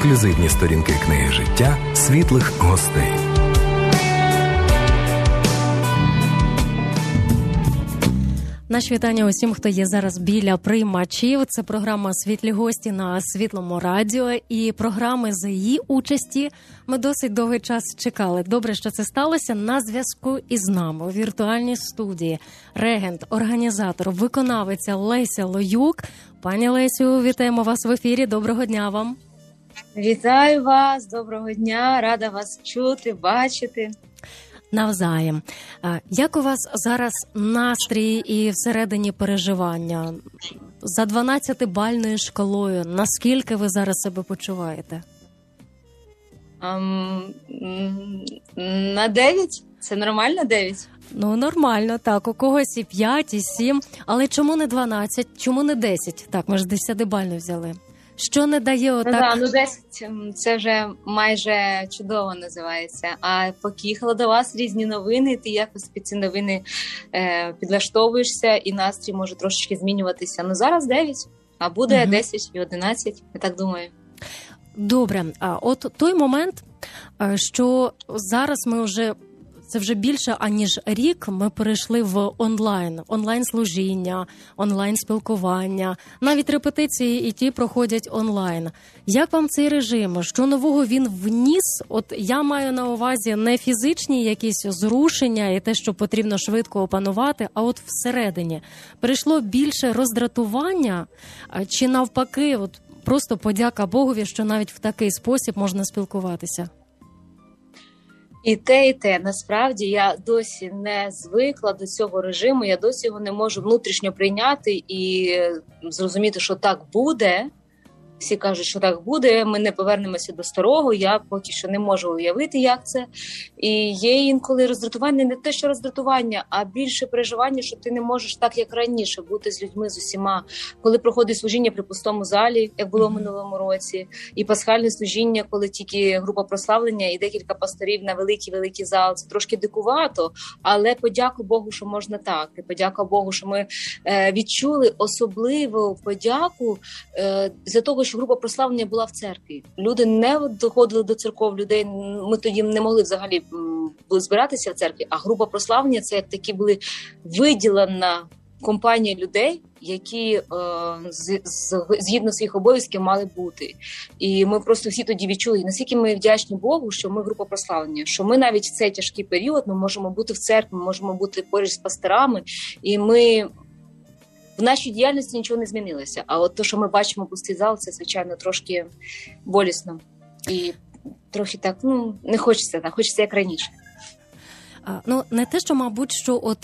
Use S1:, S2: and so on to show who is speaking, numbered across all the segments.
S1: ексклюзивні сторінки книги життя світлих гостей.
S2: Наші вітання усім, хто є зараз біля приймачів. Це програма «Світлі гості» на Світлому радіо. І програми за її участі ми досить довгий час чекали. Добре, що це сталося. На зв'язку із нами у віртуальній студії регент, організатор, виконавиця Леся Лоюк. Пані Лесю, вітаємо вас в ефірі. Доброго дня вам.
S3: Вітаю вас, доброго дня. Рада вас чути, бачити.
S2: Навзаєм. Як у вас зараз настрій і всередині переживання? За 12-бальною шкалою, наскільки ви зараз себе почуваєте?
S3: На 9? Це нормально 9?
S2: Ну, нормально, так. У когось і 5, і 7. Але чому не 12? Чому не 10? Так, ми ж 10-бальну взяли. Що не дає отак?
S3: 10 це вже майже чудово називається. А поки їхала до вас різні новини, ти якось під ці новини підлаштовуєшся, і настрій може трошечки змінюватися. Ну зараз 9, а буде 10 і 11, я так думаю.
S2: Добре, а от той момент, що зараз ми вже, це вже більше, аніж рік, ми перейшли в онлайн-служіння, онлайн-спілкування, навіть репетиції і ті проходять онлайн. Як вам цей режим? Що нового він вніс? От я маю на увазі не фізичні якісь зрушення і те, що потрібно швидко опанувати, а от всередині. Перейшло більше роздратування чи навпаки, от просто подяка Богові, що навіть в такий спосіб можна спілкуватися?
S3: І те. Насправді, я досі не звикла до цього режиму, я досі його не можу внутрішньо прийняти і зрозуміти, що так буде. Всі кажуть, що так буде, ми не повернемося до старого, я поки що не можу уявити, як це. І є інколи роздратування, не те, що роздратування, а більше переживання, що ти не можеш так, як раніше, бути з людьми, з усіма. Коли проходить служіння при пустому залі, як було в минулому році, і пасхальне служіння, коли тільки група прославлення і декілька пасторів на великий-великий зал, це трошки дикувато, але подяку Богу, що можна так. І подяка Богу, що ми відчули особливу подяку за того, що група прославлення була в церкві. Люди не доходили до церков, людей, ми тоді не могли взагалі збиратися в церкві, а група прославлення – це як такі були виділена компанія людей, які згідно своїх обов'язків мали бути. І ми просто всі тоді відчули, наскільки ми вдячні Богу, що ми група прославлення, що ми навіть в цей тяжкий період ми можемо бути в церкві, ми можемо бути поруч з пасторами, і ми в нашій діяльності нічого не змінилося. А от те, що ми бачимо пустий зал, це, звичайно, трошки болісно. І трохи так, не хочеться, так, хочеться як раніше.
S2: Не те, що, мабуть, що от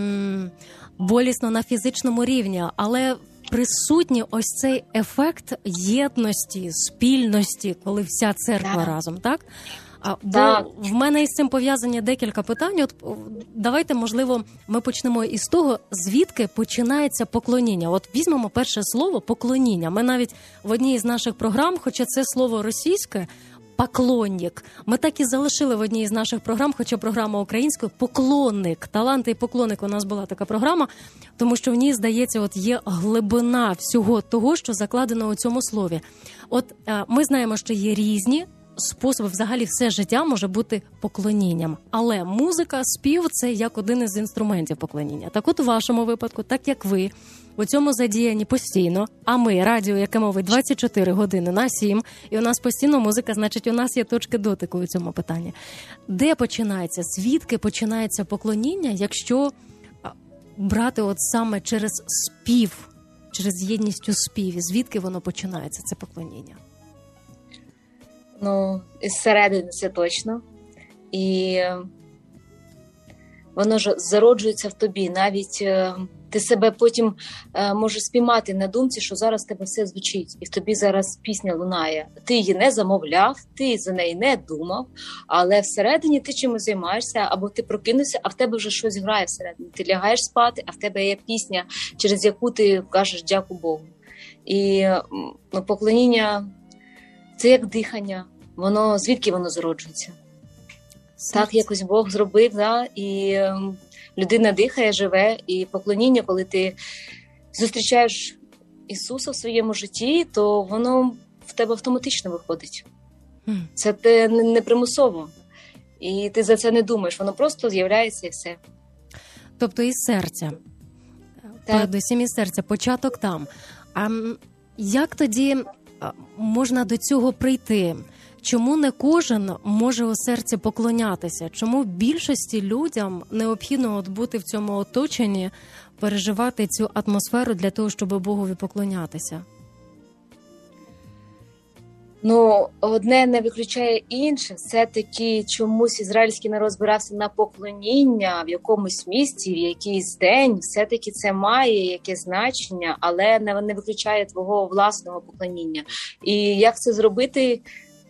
S2: болісно на фізичному рівні, але присутній ось цей ефект єдності, спільності, коли вся церква разом, так? Бо в мене із цим пов'язані декілька питань. От давайте, можливо, ми почнемо із того, звідки починається поклоніння. От візьмемо перше слово «поклоніння». Ми навіть в одній із наших програм, хоча це слово російське, «поклонник», ми так і залишили в одній із наших програм, хоча програма українською, «поклонник». «Таланти і поклонник» у нас була така програма, тому що в ній, здається, от є глибина всього того, що закладено у цьому слові. От ми знаємо, що є різні способи, взагалі все життя може бути поклонінням. Але музика, спів – це як один із інструментів поклоніння. Так от у вашому випадку, так як ви у цьому задіяні постійно, а ми, радіо, яке мовить 24 години на 7, і у нас постійно музика, значить у нас є точки дотику у цьому питанні. Де починається, звідки починається поклоніння, якщо брати от саме через спів, через єдність у співі, звідки воно починається, це поклоніння?
S3: Із середини це точно. І воно ж зароджується в тобі. Навіть ти себе потім можеш спіймати на думці, що зараз в тебе все звучить. І в тобі зараз пісня лунає. Ти її не замовляв, ти за неї не думав, але всередині ти чимось займаєшся, або ти прокинувся, а в тебе вже щось грає всередині. Ти лягаєш спати, а в тебе є пісня, через яку ти кажеш «дяку Богу». І поклоніння – це як дихання. Звідки воно зароджується? Так якось Бог зробив, і людина дихає, живе, і поклоніння, коли ти зустрічаєш Ісуса в своєму житті, то воно тебе автоматично виходить. Це ти не примусово. І ти за це не думаєш, воно просто з'являється і все.
S2: Тобто із серця. Передусім із серця, початок там. А як тоді можна до цього прийти? Чому не кожен може у серці поклонятися? Чому більшості людям необхідно от бути в цьому оточенні, переживати цю атмосферу для того, щоб Богові поклонятися?
S3: Ну, одне не виключає інше. Все-таки чомусь ізраїльський народ збирався на поклоніння в якомусь місці, в якийсь день. Все-таки це має якесь значення, але не виключає твого власного поклоніння. І як це зробити?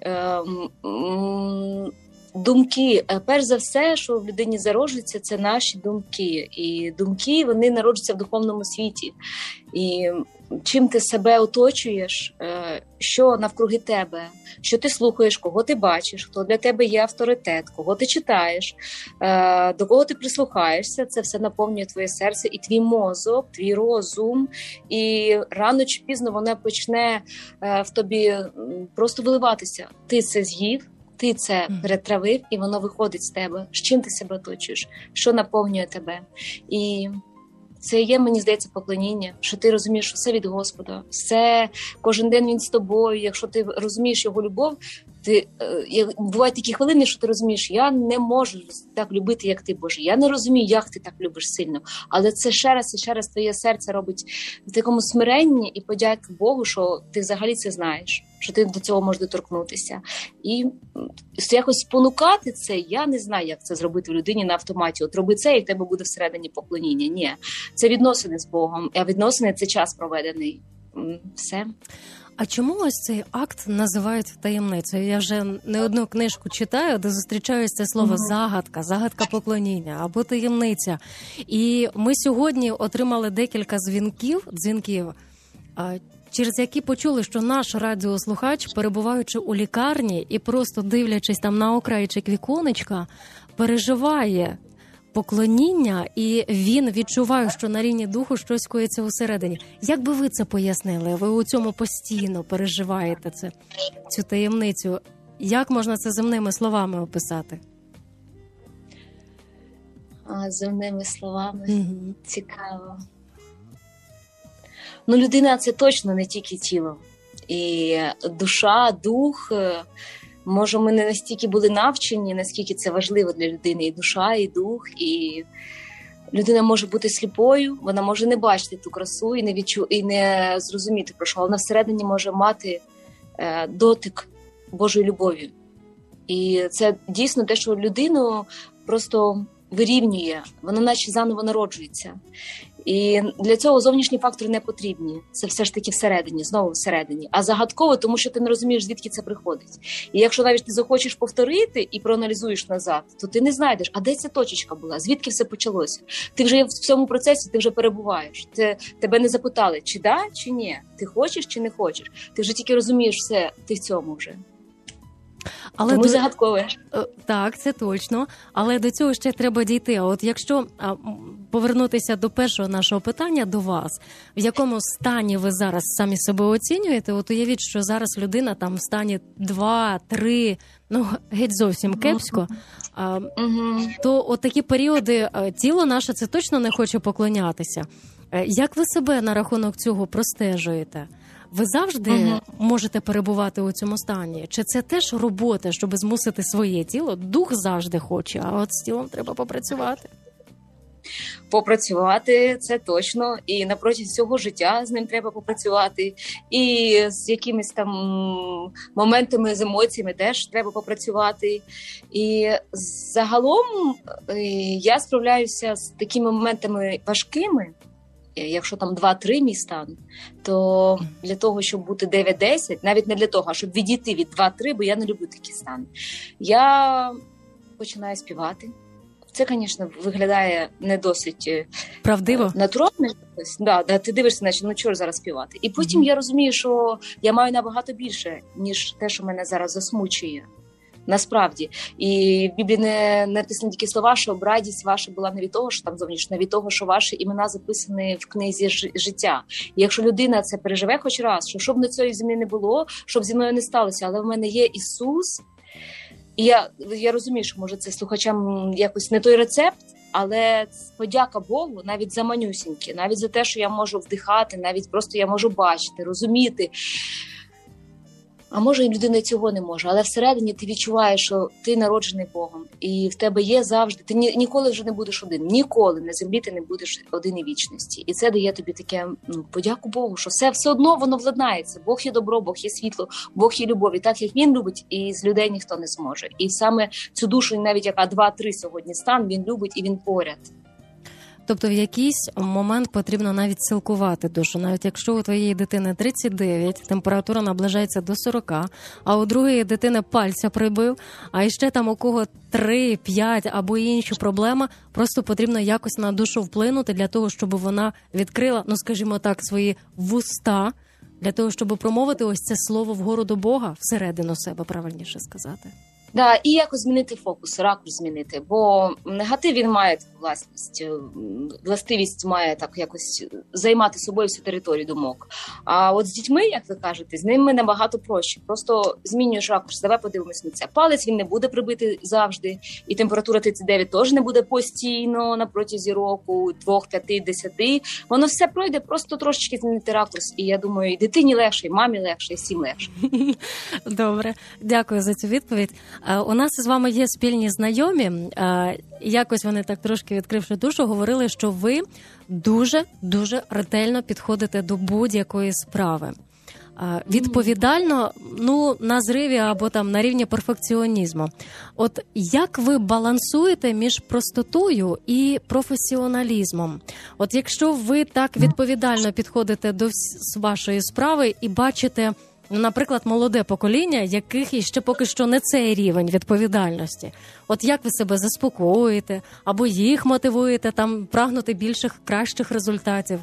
S3: Думки. Перш за все, що в людині зароджується, це наші думки. І думки, вони народжуються в духовному світі. І чим ти себе оточуєш, що навкруги тебе, що ти слухаєш, кого ти бачиш, хто для тебе є авторитет, кого ти читаєш, до кого ти прислухаєшся, це все наповнює твоє серце і твій мозок, твій розум. І рано чи пізно воно почне в тобі просто виливатися. Ти це з'їв, ти це перетравив, і воно виходить з тебе. З чим ти себе оточуєш? Що наповнює тебе? І це є, мені здається, поклоніння, що ти розумієш, що все від Господа, все, кожен день Він з тобою. Якщо ти розумієш Його любов, бувають такі хвилини, що ти розумієш, я не можу так любити, як ти, Боже. Я не розумію, як ти так любиш сильно. Але це ще раз і ще раз твоє серце робить в такому смиренні і подяки Богу, що ти взагалі це знаєш, що ти до цього можеш доторкнутися. І якось спонукати це, я не знаю, як це зробити в людині на автоматі. От роби це, і в тебе буде всередині поклоніння. Ні, це відносини з Богом, а відносини – це час проведений. Все.
S2: А чому ось цей акт називають таємницею? Я вже не одну книжку читаю, де зустрічаюсь це слово загадка поклоніння або таємниця. І ми сьогодні отримали декілька дзвінків, через які почули, що наш радіослухач, перебуваючи у лікарні і просто дивлячись там на окраєчик віконечка, переживає поклоніння, і він відчуває, що на рівні духу щось коїться усередині. Як би ви це пояснили? Ви у цьому постійно переживаєте цю таємницю. Як можна це земними словами описати?
S3: Земними словами? Цікаво. Ну, людина – це точно не тільки тіло. І душа, дух, може, ми не настільки були навчені, наскільки це важливо для людини. І душа, і дух, і людина може бути сліпою, вона може не бачити ту красу і не зрозуміти, про що. Вона всередині може мати дотик Божої любові. І це дійсно те, що людину просто вирівнює, вона наче заново народжується. І для цього зовнішні фактори не потрібні. Це все ж таки всередині, знову всередині. А загадково, тому що ти не розумієш, звідки це приходить. І якщо навіть ти захочеш повторити і проаналізуєш назад, то ти не знайдеш, а де ця точечка була, звідки все почалося. Ти вже в цьому процесі, ти вже перебуваєш. Тебе не запитали, чи да, чи ні. Ти хочеш, чи не хочеш. Ти вже тільки розумієш все, ти в цьому вже. Але тому загадкове.
S2: Так, це точно. Але до цього ще треба дійти. А от якщо повернутися до першого нашого питання до вас, в якому стані ви зараз самі себе оцінюєте, от уявіть, що зараз людина там в стані 2-3, геть зовсім кепсько, то от такі періоди тіло наше це точно не хоче поклонятися. Як ви себе на рахунок цього простежуєте? Ви завжди можете перебувати у цьому стані? Чи це теж робота, щоб змусити своє тіло? Дух завжди хоче, а от з тілом треба попрацювати.
S3: Попрацювати, це точно. І напроти всього життя з ним треба попрацювати. І з якимись там моментами, з емоціями теж треба попрацювати. І загалом я справляюся з такими моментами важкими. Якщо там 2-3 мій стан, то для того, щоб бути 9-10, навіть не для того, а щоб відійти від 2-3, бо я не люблю такі стани, я починаю співати. Це, звісно, виглядає не досить
S2: правдиво,
S3: натурально. Да, ти дивишся, наче, чого зараз співати. І потім я розумію, що я маю набагато більше, ніж те, що мене зараз засмучує. Насправді. І в Біблії не написані такі слова, що радість ваша була не від того, що там зовнішня, а від того, що ваші імена записані в книзі життя. І якщо людина це переживе хоч раз, що щоб на цієї землі не було, щоб зі мною не сталося, але в мене є Ісус, і я розумію, що може це слухачам якось не той рецепт, але подяка Богу навіть за манюсіньки, навіть за те, що я можу вдихати, навіть просто я можу бачити, розуміти. А може і людина цього не може, але всередині ти відчуваєш, що ти народжений Богом, і в тебе є завжди, ти ніколи вже не будеш один, ніколи на землі ти не будеш один і вічності. І це дає тобі таке, подяку Богу, що все одно воно владнається. Бог є добро, Бог є світло, Бог є любов. І так, як Він любить, і з людей ніхто не зможе. І саме цю душу, навіть яка 2-3 сьогодні стан, Він любить і Він поряд.
S2: Тобто в якийсь момент потрібно навіть силкувати душу. Навіть якщо у твоєї дитини 39, температура наближається до 40, а у другої дитини пальця прибив, а іще там у кого 3, 5 або інші проблеми, просто потрібно якось на душу вплинути для того, щоб вона відкрила, скажімо так, свої вуста, для того, щоб промовити ось це слово вгору до Бога, всередину себе, правильніше сказати.
S3: Да, і якось змінити фокус, ракурс змінити, бо негатив, він має таку властивість має так якось займати собою всю територію думок. А от з дітьми, як ви кажете, з ними набагато проще. Просто змінюєш ракурс, давай подивимось на це. Палець він не буде прибити завжди, і температура 39 теж не буде постійно на протязі року, 2, 5, 10. Воно все пройде, просто трошечки змінити ракурс. І я думаю, і дитині легше, і мамі легше, і всім легше.
S2: Добре, дякую за цю відповідь. У нас із вами є спільні знайомі. Якось вони так трошки відкривши душу, говорили, що ви дуже ретельно підходите до будь-якої справи. Відповідально, на зриві або там на рівні перфекціонізму. От як ви балансуєте між простотою і професіоналізмом? От якщо ви так відповідально підходите до вашої справи і бачите, наприклад, молоде покоління, яких іще поки що не цей рівень відповідальності. От як ви себе заспокоїте, або їх мотивуєте там прагнути більших, кращих результатів?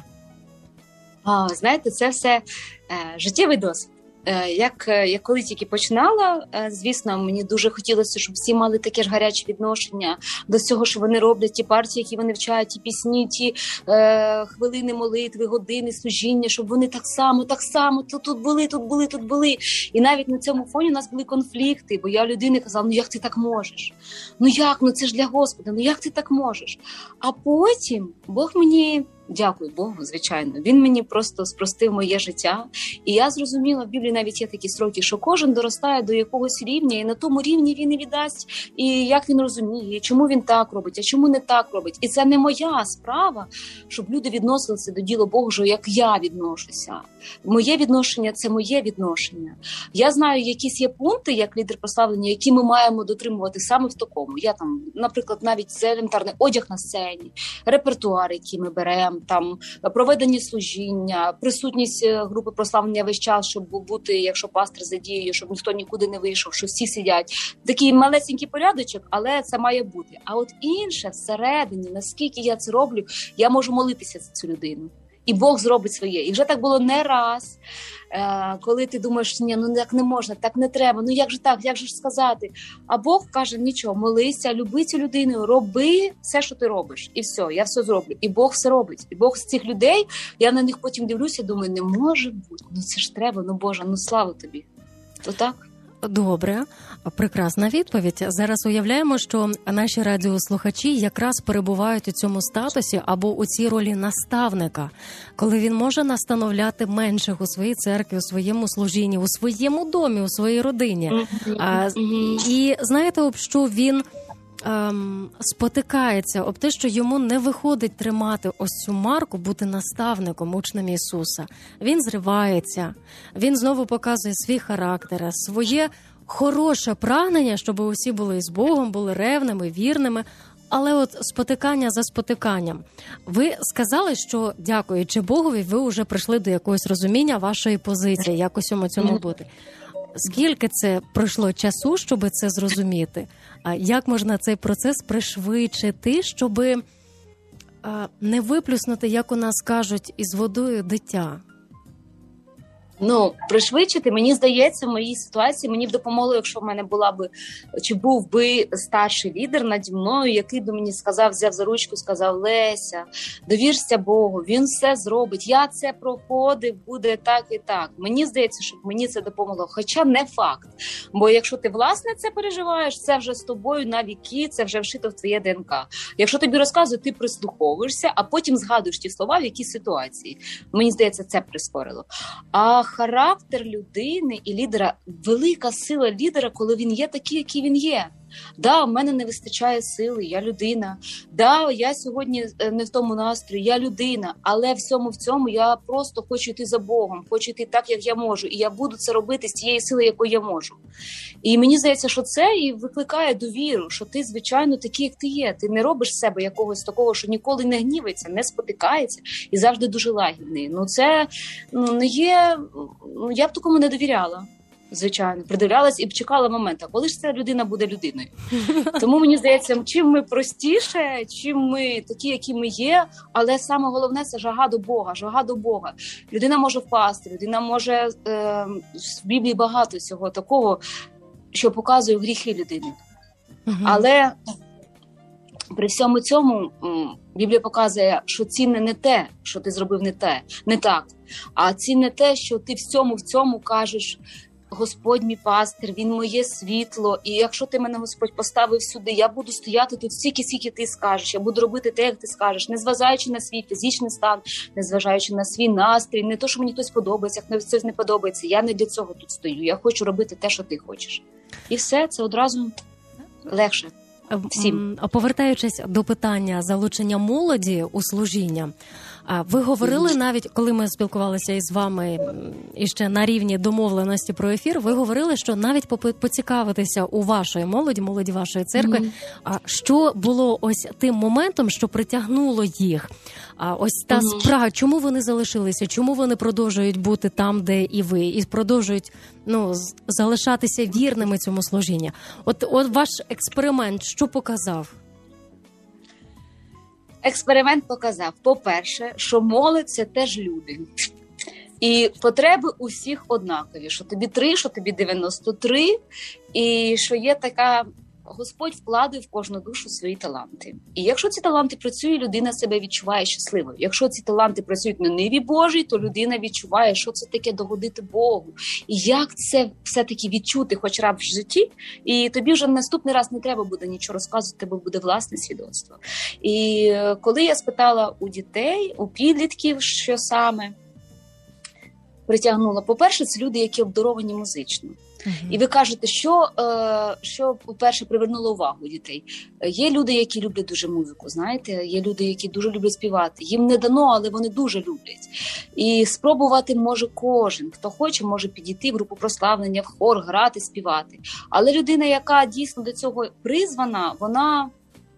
S3: Знаєте, це все життєвий досвід. Я коли тільки починала, звісно, мені дуже хотілося, щоб всі мали таке ж гаряче відношення до цього, що вони роблять, ті партії, які вони вчать, ті пісні, ті хвилини молитви, години служіння, щоб вони так само, тут були. І навіть на цьому фоні у нас були конфлікти, бо я людині казала, як ти так можеш? Це ж для Господа, як ти так можеш? А потім Бог мені... Дякую Богу, звичайно. Він мені просто спростив моє життя. І я зрозуміла, в Біблії навіть є такі строки, що кожен доростає до якогось рівня, і на тому рівні він і віддасть, і як він розуміє, чому він так робить, а чому не так робить. І це не моя справа, щоб люди відносилися до діла Божого, як я відношуся. Моє відношення – це моє відношення. Я знаю, якісь є пункти, як лідер прославлення, які ми маємо дотримувати саме в такому. Я там, наприклад, навіть це елементарний одяг на сцені, репертуар, який ми беремо, там проведені служіння, присутність групи прославлення весь час, щоб бути, якщо пастор задіє, щоб ніхто нікуди не вийшов, що всі сидять. Такий малесенький порядочок, але це має бути. А от інше всередині, наскільки я це роблю, я можу молитися за цю людину. І Бог зробить своє. І вже так було не раз, коли ти думаєш, так не можна, так не треба, як же так, як же ж сказати? А Бог каже, нічого, молися, люби цю людину, роби все, що ти робиш. І все, я все зроблю. І Бог все робить. І Бог з цих людей, я на них потім дивлюся, думаю, не може бути, це ж треба, Боже, слава тобі. То так?
S2: Добре, прекрасна відповідь. Зараз уявляємо, що наші радіослухачі якраз перебувають у цьому статусі або у цій ролі наставника, коли він може настановляти менших у своїй церкві, у своєму служінні, у своєму домі, у своїй родині. І знаєте, об що він спотикається, об те, що йому не виходить тримати ось цю марку, бути наставником, учнем Ісуса. Він зривається, він знову показує свій характер, своє хороше прагнення, щоб усі були з Богом, були ревними, вірними, але от спотикання за спотиканням. Ви сказали, що, дякуючи Богові, ви вже прийшли до якогось розуміння вашої позиції, як у цьому бути. Скільки це пройшло часу, щоб це зрозуміти? Як можна цей процес пришвидшити, щоб не виплюснути, як у нас кажуть, із водою дитя?
S3: Пришвидшити, мені здається, в моїй ситуації мені б допомогло, якщо в мене була би, чи був би старший лідер наді мною, який би мені сказав, взяв за ручку, сказав: Леся, довірся Богу, він все зробить, я це проходив, буде так і так. Мені здається, що мені це допомогло, хоча не факт. Бо якщо ти, власне, це переживаєш, це вже з тобою на віки, це вже вшито в твоє ДНК. Якщо тобі розказують, ти прислуховуєшся, а потім згадуєш ті слова в якійсь ситуації. Мені здається, це прискорило. А характер людини і лідера, велика сила лідера, коли він є такий, який він є. Да, в мене не вистачає сили, я людина. Да, я сьогодні не в тому настрої, я людина. Але всьому в цьому я просто хочу йти за Богом, хочу йти так, як я можу. І я буду це робити з тієї сили, якою я можу. І мені здається, що це і викликає довіру, що ти, звичайно, такий, як ти є. Ти не робиш з себе якогось такого, що ніколи не гнівається, не спотикається і завжди дуже лагідний. Це не є... Я б такому не довіряла. Звичайно, придивлялась і б чекала моменту, коли ж ця людина буде людиною. Тому мені здається, чим ми простіше, чим ми такі, які ми є, але саме головне – це жага до Бога, жага до Бога. Людина може впасти, людина може, в Біблії багато всього такого, що показує гріхи людини. Але при всьому цьому Біблія показує, що цінне не те, що ти зробив не так, а цінне те, що ти в цьому кажеш: Господь мій пастир, він моє світло, і якщо ти мене, Господь, поставив сюди, я буду стояти тут скільки ти скажеш, я буду робити те, як ти скажеш, незважаючи на свій фізичний стан, незважаючи на свій настрій, не то, що мені хтось подобається, як хтось не подобається, я не для цього тут стою, я хочу робити те, що ти хочеш. І все, це одразу легше всім.
S2: Повертаючись до питання залучення молоді у служіння, ви говорили навіть, коли ми спілкувалися із вами іще на рівні домовленості про ефір, ви говорили, що навіть поцікавитися у вашої молоді вашої церкви, що було ось тим моментом, що притягнуло їх. Ось та спрага, чому вони залишилися, чому вони продовжують бути там, де і ви, і продовжують залишатися вірними цьому служінню. От ваш експеримент, що показав?
S3: Експеримент показав, по-перше, що молодь – це теж люди. І потреби у всіх однакові, що тобі 3, що тобі 93, і що є така... Господь вкладає в кожну душу свої таланти. І якщо ці таланти працюють, людина себе відчуває щасливою. Якщо ці таланти працюють на ниві Божій, то людина відчуває, що це таке догодити Богу. І як це все-таки відчути хоч раз в житті, і тобі вже наступний раз не треба буде нічого розказувати, тебе буде власне свідоцтво. І коли я спитала у дітей, у підлітків, що саме притягнула, по-перше, це люди, які обдаровані музично. І ви кажете, що по-перше, привернуло увагу дітей. Є люди, які люблять дуже музику, знаєте, є люди, які дуже люблять співати. Їм не дано, але вони дуже люблять. І спробувати може кожен. Хто хоче, може підійти в групу прославлення, в хор, грати, співати. Але людина, яка дійсно до цього призвана, вона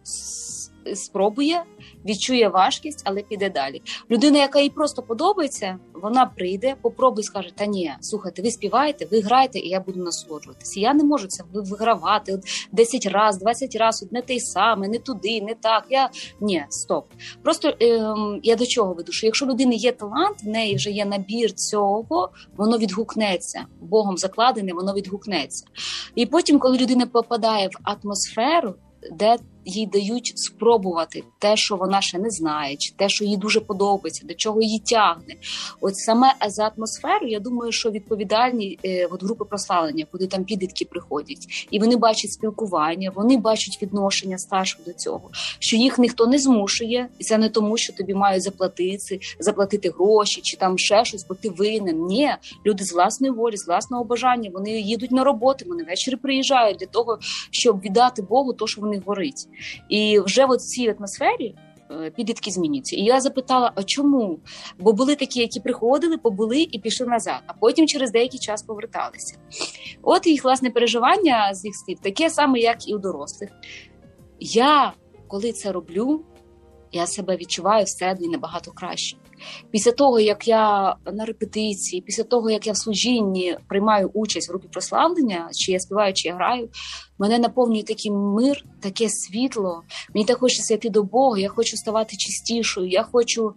S3: спробує, відчує важкість, але піде далі. Людина, яка їй просто подобається, вона прийде, попробує, скаже: та ні, слухайте, ви співаєте, ви граєте, і я буду насолоджуватися. Я не можу це вигравати 10 разів, 20 разів, не те саме, не туди, не так. Ні, стоп. Просто я до чого веду? Що якщо в людини є талант, в неї вже є набір цього, воно відгукнеться. Богом закладене, воно відгукнеться. І потім, коли людина попадає в атмосферу, де їй дають спробувати те, що вона ще не знає, чи те, що їй дуже подобається, до чого її тягне. От саме за атмосферу, я думаю, що відповідальні групи прославлення, куди там підлітки приходять, і вони бачать спілкування, вони бачать відношення старших до цього, що їх ніхто не змушує, і це не тому, що тобі мають заплатити гроші, чи там ще щось, бо ти винен. Ні, люди з власної волі, з власного бажання, вони їдуть на роботу, вони ввечері приїжджають для того, щоб віддати Богу те, що в них горить. І вже в цій атмосфері підлітки змінюються. І я запитала, а чому? Бо були такі, які приходили, побули і пішли назад, а потім через деякий час поверталися. От їх, власне, переживання з їх слів таке саме, як і у дорослих. Я, коли це роблю, я себе відчуваю всередині набагато краще. Після того, як я на репетиції, після того, як я в служінні приймаю участь в групі прославлення, чи я співаю, чи я граю, мене наповнює такий мир, таке світло. Мені так хочеться йти до Бога, я хочу ставати чистішою, я хочу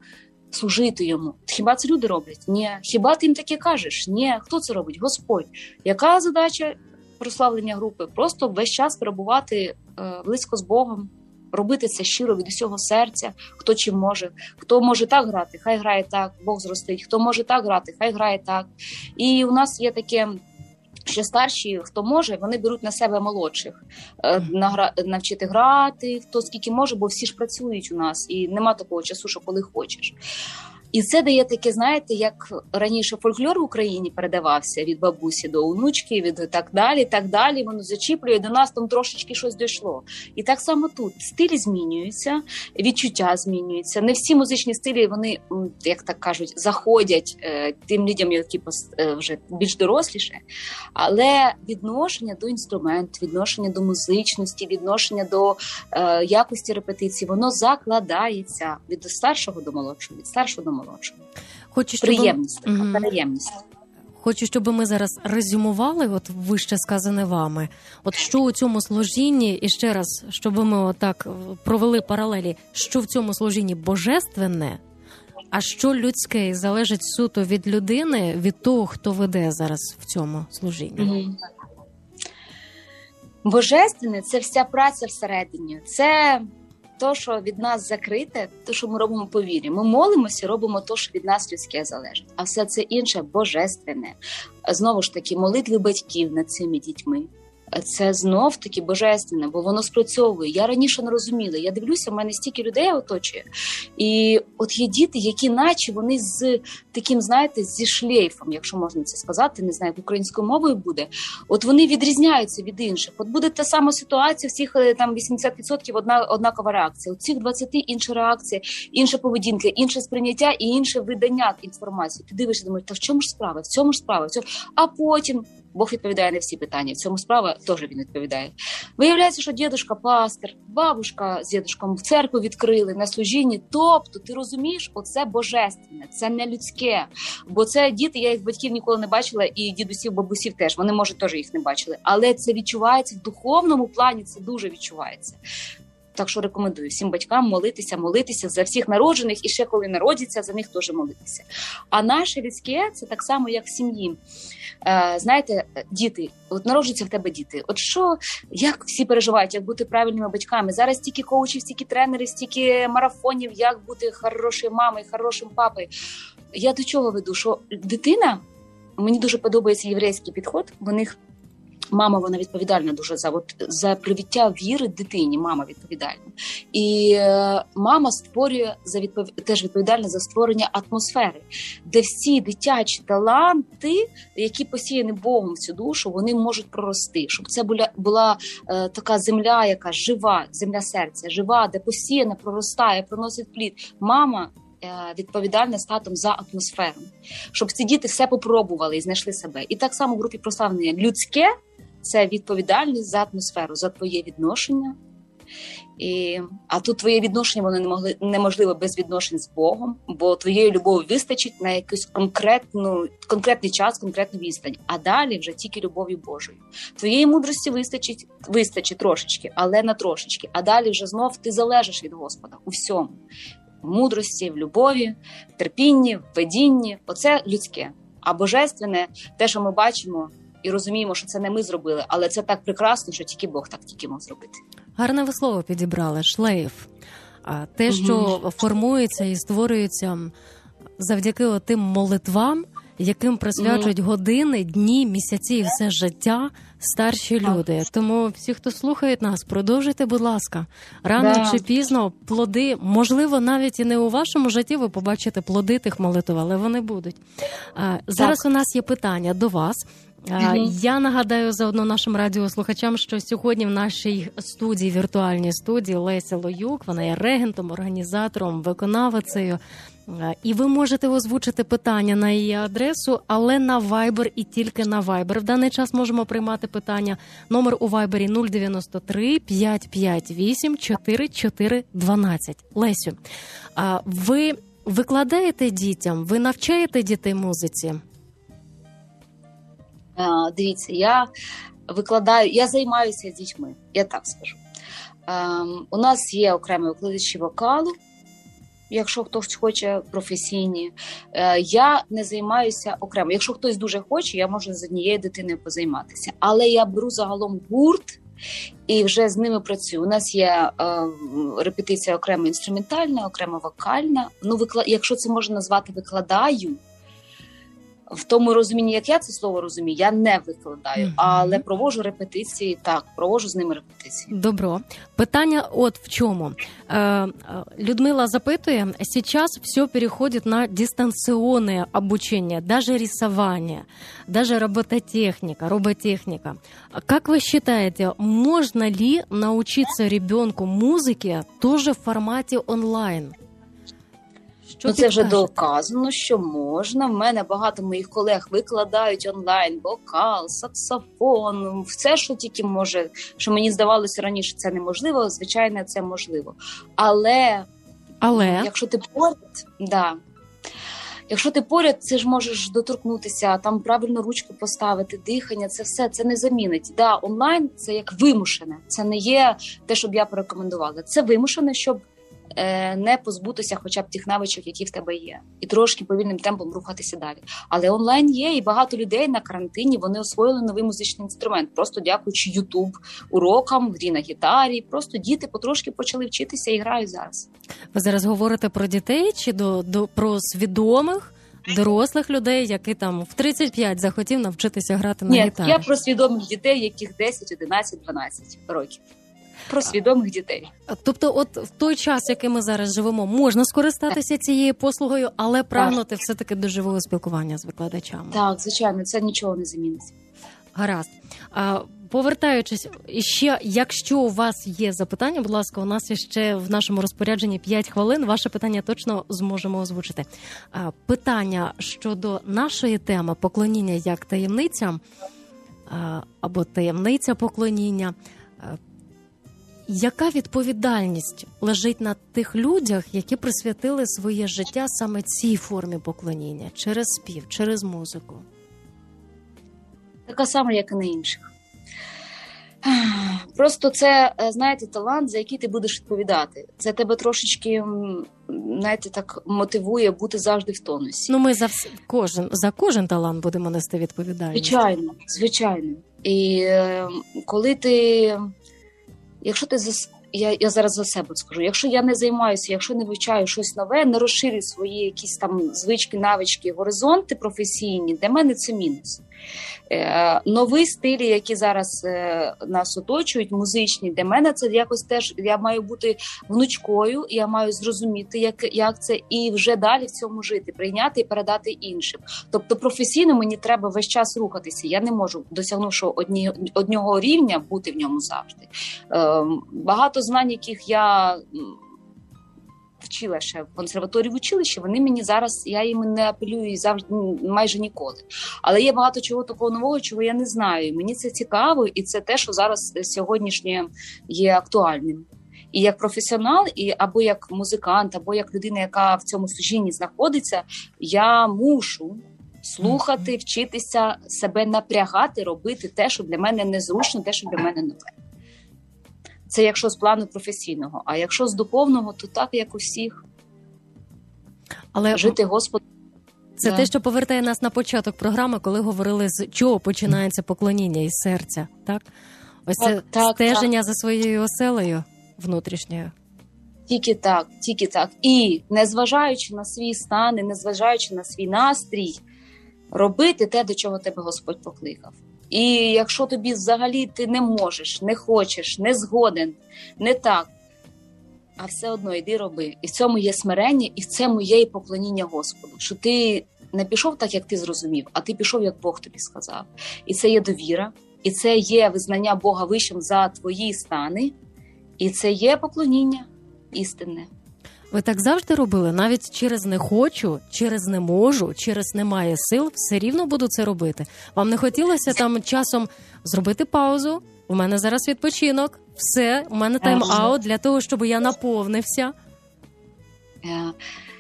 S3: служити йому. Хіба це люди роблять? Ні. Хіба ти їм таке кажеш? Ні. Хто це робить? Господь. Яка задача прославлення групи? Просто весь час перебувати близько з Богом, робити це щиро від усього серця, хто чим може. Хто може так грати, хай грає так, Бог зростить. Хто може так грати, хай грає так. І у нас є таке, що старші, хто може, вони беруть на себе молодших. Навчити грати, хто скільки може, бо всі ж працюють у нас. І нема такого часу, що коли хочеш. І це дає таке, знаєте, як раніше фольклор в Україні передавався від бабусі до онучки, від так далі, воно зачіплює, до нас там трошечки щось дійшло. І так само тут стилі змінюються, відчуття змінюються. Не всі музичні стилі, вони, як так кажуть, заходять тим людям, які вже більш доросліше, але відношення до інструменту, відношення до музичності, відношення до якості репетиції, воно закладається від старшого до молодшого, від старшого до молодшого. Приємність.
S2: Хочу, щоб ми зараз резюмували от вище сказане вами. От що у цьому служінні, і ще раз, щоб ми отак провели паралелі, що в цьому служінні божественне, а що людське, і залежить суто від людини, від того, хто веде зараз в цьому служінні.
S3: Божественне – це вся праця всередині. Це то, що від нас закрите, то, що ми робимо по вірі. Ми молимося, робимо то, що від нас людське залежить. А все це інше божественне. Знову ж таки, молитви батьків над цими дітьми. Це знов таки божественне, бо воно спрацьовує. Я раніше не розуміла. Я дивлюся, в мене стільки людей оточує. І от є діти, які наче вони з таким, знаєте, зі шлейфом, якщо можна це сказати, не знаю, як українською мовою буде. От вони відрізняються від інших. От буде та сама ситуація, всіх там 80% однакова реакція. У цих 20 інша реакція, інша поведінка, інше сприйняття і інше видання інформації. Ти дивишся, думаєш, та в чому ж справа? В цьому ж справа? А потім Бог відповідає на всі питання. В цьому справа теж він відповідає. Виявляється, що дідушка пастор, бабушка з дідушком в церкву відкрили на служінні. Тобто, ти розумієш, оце божественне, це не людське. Бо це діти, я їх батьків ніколи не бачила, і дідусів, бабусів теж. Вони, може, теж їх не бачили. Але це відчувається в духовному плані, це дуже відчувається. Так що рекомендую всім батькам молитися за всіх народжених, і ще коли народяться, за них теж молитися. А наше людське – це так само, як в сім'ї. Знаєте, діти, от народжуються в тебе діти. От що, як всі переживають, як бути правильними батьками? Зараз стільки коучів, стільки тренерів, стільки марафонів, як бути хорошою мамою, хорошим папою. Я до чого веду? Що дитина, мені дуже подобається єврейський підход, в них мама, вона відповідальна дуже за привиття віри дитині, мама відповідальна. І мама створює теж відповідальна за створення атмосфери, де всі дитячі таланти, які посіяні Богом в цю душу, вони можуть прорости. Щоб це була така земля, яка жива, земля серця, жива, де посіяна, проростає, приносить плід. Мама відповідальна з татом за атмосферу. Щоб ці діти все попробували і знайшли себе. І так само в групі прославлення людське – це відповідальність за атмосферу, за твоє відношення. А тут твоє відношення, воно неможливо без відношень з Богом, бо твоєї любові вистачить на якийсь конкретний час, конкретну відстань. А далі вже тільки любові Божої. Твоєї мудрості вистачить трошечки, але на трошечки. А далі вже знов ти залежиш від Господа у всьому. В мудрості, в любові, в терпінні, в ведінні. Оце людське. А божественне, те, що ми бачимо, і розуміємо, що це не ми зробили, але це так прекрасно, що тільки Бог так тільки мог зробити.
S2: Гарне ви слово підібрали, шлейф. Те, що формується і створюється завдяки тим молитвам, яким присвячують години, дні, місяці і все життя старші люди. Тому всі, хто слухає нас, продовжуйте, будь ласка. Рано чи пізно плоди, можливо, навіть і не у вашому житті ви побачите плоди тих молитв, але вони будуть. Зараз у нас є питання до вас. Я нагадаю заодно нашим радіослухачам, що сьогодні в нашій студії, віртуальній студії, Леся Лоюк, вона є регентом, організатором, виконавицею. І ви можете озвучити питання на її адресу, але на Viber і тільки на Viber. В даний час можемо приймати питання. Номер у Viber 093 558 4412. Лесю, ви викладаєте дітям, ви навчаєте дітей музиці?
S3: Дивіться, я викладаю, я займаюся з дітьми, я так скажу. У нас є окремі викладачі вокалу, якщо хтось хоче професійні. Я не займаюся окремо. Якщо хтось дуже хоче, я можу з однією дитиною позайматися. Але я беру загалом гурт і вже з ними працюю. У нас є репетиція окремо інструментальна, окремо вокальна. Ну, якщо це можна назвати викладаю, в тому розумінні, як я це слово розумію, я не викладаю, але проводжу репетиції, так, проводжу з ними репетиції.
S2: Добро. Питання от в чому. Людмила запитує, сейчас все переходит на дистанционное обучение, даже рисование, даже робототехника. Как вы считаете, можно ли научиться ребенку музыке тоже в формате онлайн?
S3: Це вже доказано, що можна. В мене багато моїх колег викладають онлайн вокал, саксофон, все, що тільки може, що мені здавалося раніше, це неможливо, звичайно, це можливо. Але? Якщо ти поряд, якщо ти поряд, це ж можеш доторкнутися, там правильно ручку поставити, дихання, це все, це не замінить. Онлайн – це як вимушене, це не є те, щоб я порекомендувала. Це вимушене, щоб не позбутися хоча б тих навичок, які в тебе є. І трошки повільним темпом рухатися далі. Але онлайн є, і багато людей на карантині, вони освоїли новий музичний інструмент. Просто дякуючи YouTube, урокам, грі на гітарі. Просто діти потрошки почали вчитися і грають зараз.
S2: Ви зараз говорите про дітей чи про свідомих дорослих людей, які там в 35 захотів навчитися грати на гітарі?
S3: Ні, я про свідомих дітей, яких 10, 11, 12 років. Про свідомих дітей.
S2: Тобто от в той час, який ми зараз живемо, можна скористатися цією послугою, але прагнути все-таки до живого спілкування з викладачами.
S3: Так, звичайно, це нічого не замінить.
S2: Гаразд. Повертаючись, ще, якщо у вас є запитання, будь ласка, у нас ще в нашому розпорядженні 5 хвилин. Ваше питання точно зможемо озвучити. Питання щодо нашої теми поклоніння як таємниця, або таємниця поклоніння. Яка відповідальність лежить на тих людях, які присвятили своє життя саме цій формі поклоніння? Через спів, через музику?
S3: Така сама, як і на інших. Просто це, знаєте, талант, за який ти будеш відповідати. Це тебе трошечки, знаєте, так мотивує бути завжди в тонусі.
S2: Ну, ми за кожен талант будемо нести відповідальність.
S3: Звичайно. І коли ти... Якщо ти я зараз за себе скажу, якщо я не займаюся, якщо не вивчаю щось нове, не розширюю свої якісь там звички, навички, горизонти професійні, для мене це мінус. Нові стилі, які зараз нас оточують, музичні, для мене це якось теж, я маю бути внучкою, я маю зрозуміти, як це, і вже далі в цьому жити, прийняти і передати іншим. Тобто професійно мені треба весь час рухатися, я не можу, досягнувши одного рівня, бути в ньому завжди. Багато знань, яких я вчила ще в консерваторії, в училищі, вони мені зараз, я їм не апелюю завжди, майже ніколи. Але є багато чого такого нового, чого я не знаю. Мені це цікаво, і це те, що зараз сьогоднішнє є актуальним. І як професіонал, або як музикант, або як людина, яка в цьому служінні знаходиться, я мушу слухати, вчитися, себе напрягати, робити те, що для мене незручно, те, що для мене нове. Це якщо з плану професійного. А якщо з духовного, то так, як у всіх.
S2: Але
S3: жити Господу.
S2: Це те, що повертає нас на початок програми, коли говорили, з чого починається поклоніння із серця. Так? Ось це стеження за своєю оселею внутрішньою.
S3: Тільки так. І незважаючи на свій стан, і незважаючи на свій настрій, робити те, до чого тебе Господь покликав. І якщо тобі взагалі ти не можеш, не хочеш, не згоден, не так, а все одно йди роби. І в цьому є смирення, і в цьому є і поклоніння Господу. Що ти не пішов так, як ти зрозумів, а ти пішов, як Бог тобі сказав. І це є довіра, і це є визнання Бога вищим за твої стани, і це є поклоніння істинне.
S2: Ви так завжди робили? Навіть через не хочу, через не можу, через немає сил, все рівно буду це робити? Вам не хотілося там часом зробити паузу? У мене зараз відпочинок, все, у мене тайм-аут для того, щоб я наповнився?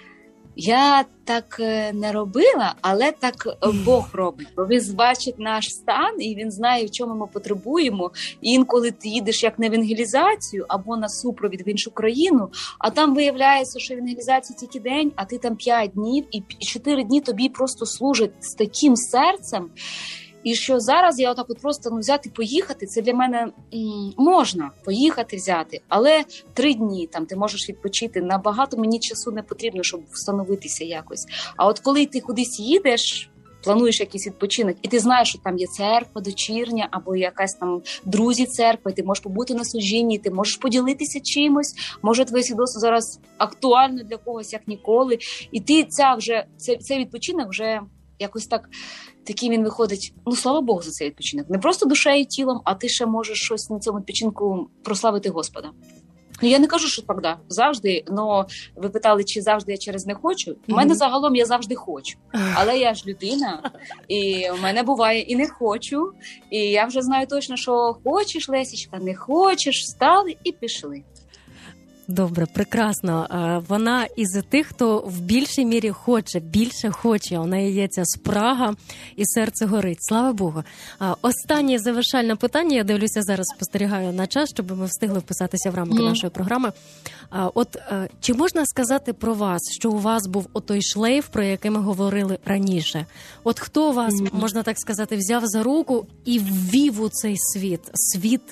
S3: Я так не робила, але так Бог робить. Бо Він бачить наш стан, і Він знає, в чому ми потребуємо. І інколи ти їдеш як на евангелізацію або на супровід в іншу країну, а там виявляється, що евангелізація тільки день, а ти там 5 днів, і 4 дні тобі просто служать з таким серцем. І що зараз я отак от просто взяти, поїхати, це для мене можна поїхати, взяти, але 3 дні там ти можеш відпочити, набагато мені часу не потрібно, щоб встановитися якось. А от коли ти кудись їдеш, плануєш якийсь відпочинок, і ти знаєш, що там є церква дочірня, або якась там друзі церкви, ти можеш побути на служінні, ти можеш поділитися чимось, може твоє свідоцтво зараз актуально для когось, як ніколи, і ти цей відпочинок вже якось так, такий він виходить, слава Богу за цей відпочинок. Не просто душею і тілом, а ти ще можеш щось на цьому відпочинку прославити Господа. Я не кажу, що так, завжди, але ви питали, чи завжди я через не хочу. У мене загалом я завжди хочу, але я ж людина, і в мене буває і не хочу, і я вже знаю точно, що хочеш, Лесічка, не хочеш, встали і пішли.
S2: Добре, прекрасно. Вона із тих, хто в більшій мірі більше хоче. У неї є ця спрага і серце горить. Слава Богу. Останнє завершальне питання. Я дивлюся зараз, спостерігаю на час, щоб ми встигли вписатися в рамки нашої програми. Чи можна сказати про вас, що у вас був отой шлейф, про який ми говорили раніше? От хто вас, можна так сказати, взяв за руку і ввів у цей світ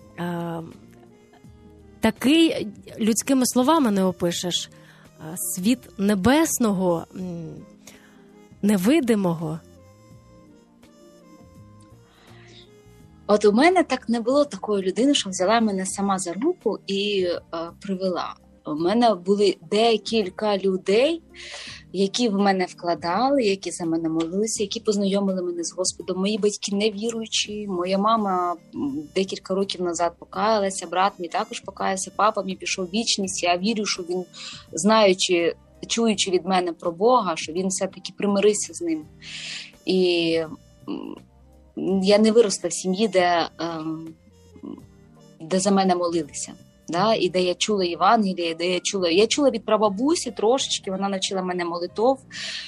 S2: такий, людськими словами не опишеш, світ небесного, невидимого?
S3: От у мене так не було такої людини, що взяла мене сама за руку і привела. У мене були декілька людей, які в мене вкладали, які за мене молилися, які познайомили мене з Господом. Мої батьки невіруючі, моя мама декілька років назад покаялася, брат мій також покаявся, папа мій пішов в вічність. Я вірю, що він, знаючи, чуючи від мене про Бога, що він все-таки примирився з ним. І я не виросла в сім'ї, де за мене молилися. Да, і де я чула Євангеліє, де я чула від прабабусі трошечки, вона навчила мене молитов.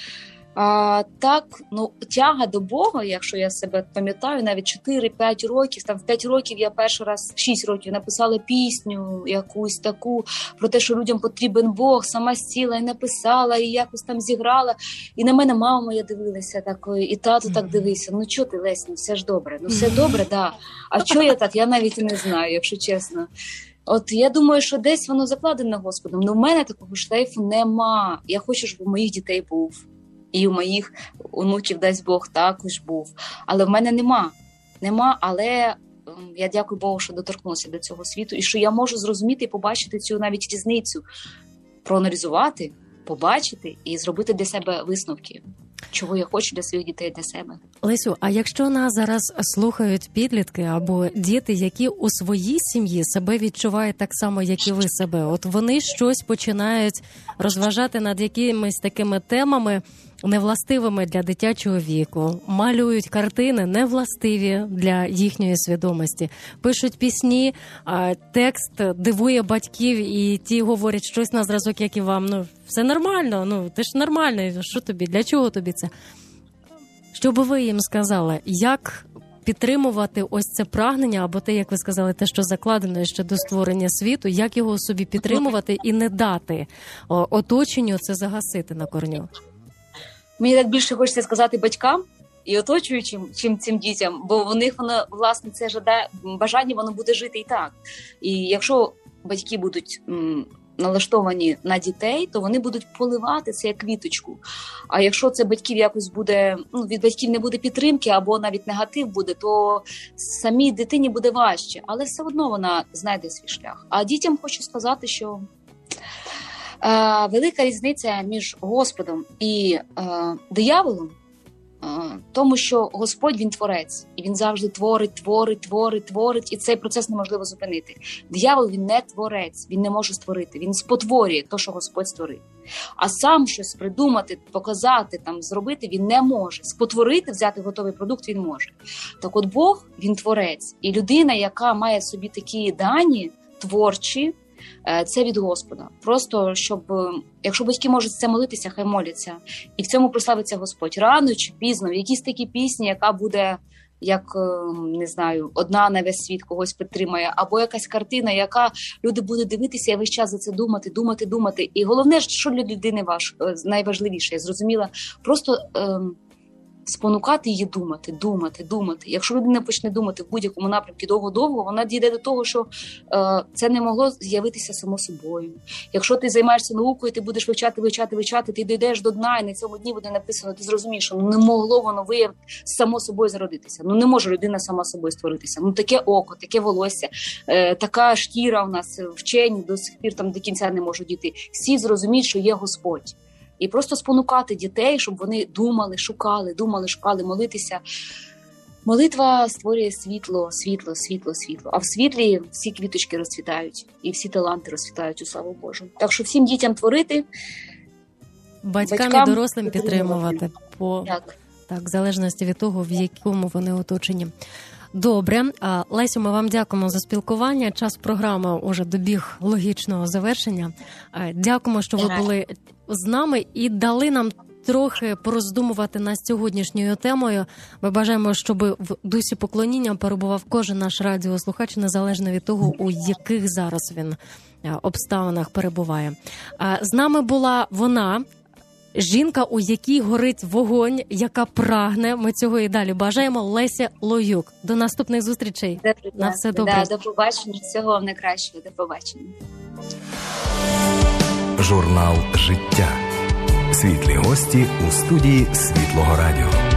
S3: Тяга до Бога, якщо я себе пам'ятаю, навіть 4-5 років, там в 5 років я перший раз, 6 років написала пісню якусь таку, про те, що людям потрібен Бог, сама сіла і написала, і якось там зіграла. І на мене мама моя дивилася такою, і тато так дивився. Чого ти, Лесь, все ж добре? Все добре, да. А чого я так? Я навіть і не знаю, якщо чесно. От я думаю, що десь воно закладено Господом, але в мене такого шлейфу нема. Я хочу, щоб у моїх дітей був. І у моїх онуків, дасть Бог, також був. Але в мене нема, але я дякую Богу, що доторкнувся до цього світу. І що я можу зрозуміти і побачити цю навіть різницю. Проаналізувати, побачити і зробити для себе висновки. Чого я хочу для своїх дітей, для себе.
S2: Лесю, а якщо нас зараз слухають підлітки або діти, які у своїй сім'ї себе відчувають так само, як і ви себе, от вони щось починають розважати над якимись такими темами, невластивими для дитячого віку, малюють картини невластиві для їхньої свідомості, пишуть пісні, текст дивує батьків, і ті говорять щось на зразок, як і вам. Все нормально, ти ж нормальний, що тобі, для чого тобі це? Що би ви їм сказали, як підтримувати ось це прагнення, або те, як ви сказали, те, що закладено ще до створення світу, як його собі підтримувати і не дати оточенню це загасити на корню?
S3: Мені так більше хочеться сказати батькам і оточуючим, чим цим дітям, бо у них воно, власне, це бажання, воно буде жити і так. І якщо батьки будуть налаштовані на дітей, то вони будуть поливати це як квіточку. А якщо це батьків якось буде, від батьків не буде підтримки або навіть негатив буде, то самій дитині буде важче. Але все одно вона знайде свій шлях. А дітям хочу сказати, що велика різниця між Господом і дияволом, тому що Господь, він творець, і він завжди творить, і цей процес неможливо зупинити. Диявол, він не творець, він не може створити, він спотворює те, що Господь створив. А сам щось придумати, показати, зробити він не може. Спотворити, взяти готовий продукт він може. Так от Бог, він творець, і людина, яка має в собі такі дані творчі, це від Господа. Просто, щоб, якщо батьки можуть це молитися, хай моляться. І в цьому прославиться Господь. Рано чи пізно, в якійсь такі пісні, яка буде, як, не знаю, одна на весь світ когось підтримає, або якась картина, яка люди будуть дивитися і весь час за це думати. І головне, що для людини найважливіше, я зрозуміла, просто спонукати її думати. Якщо людина почне думати в будь-якому напрямку довго-довго, вона дійде до того, що це не могло з'явитися само собою. Якщо ти займаєшся наукою, ти будеш вивчати, ти дійдеш до дна, і на цьому дні буде написано, ти зрозумієш, що не могло воно само собою зародитися. Не може людина сама собою створитися. Таке око, таке волосся, така шкіра у нас, вчені до сих пір там до кінця не можуть дійти. Всі зрозуміють, що є Господь. І просто спонукати дітей, щоб вони думали, шукали, молитися. Молитва створює світло. А в світлі всі квіточки розцвітають. І всі таланти розцвітають у славу Божу. Так що всім дітям творити.
S2: Батькам і дорослим підтримувати. Так, в залежності від того, в якому вони оточенні. Добре. Лесю, ми вам дякуємо за спілкування. Час програми уже добіг логічного завершення. Дякуємо, що ви були з нами і дали нам трохи пороздумувати над сьогоднішньою темою. Ми бажаємо, щоб в дусі поклоніння перебував кожен наш радіослухач, незалежно від того, у яких зараз він обставинах перебуває. З нами була вона, жінка, у якій горить вогонь, яка прагне. Ми цього і далі бажаємо. Леся Лоюк. До наступних зустрічей. На все добре.
S3: До побачення. Всього вам найкращого. До побачення.
S1: Журнал «Життя». Світлі гості у студії Світлого радіо.